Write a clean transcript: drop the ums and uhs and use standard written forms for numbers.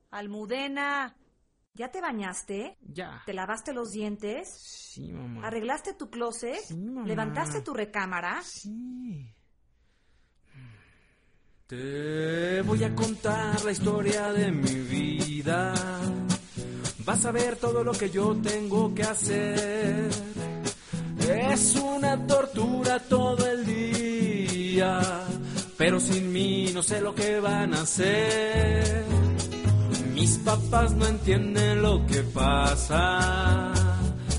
Almudena, ¿ya te bañaste? Ya. ¿Te lavaste los dientes? Sí, mamá. ¿Arreglaste tu closet? Sí, mamá. ¿Levantaste tu recámara? Sí. Te voy a contar la historia de mi vida. Vas a ver todo lo que yo tengo que hacer. Es una tortura todo el día, pero sin mí no sé lo que van a hacer. Mis papás no entienden lo que pasa.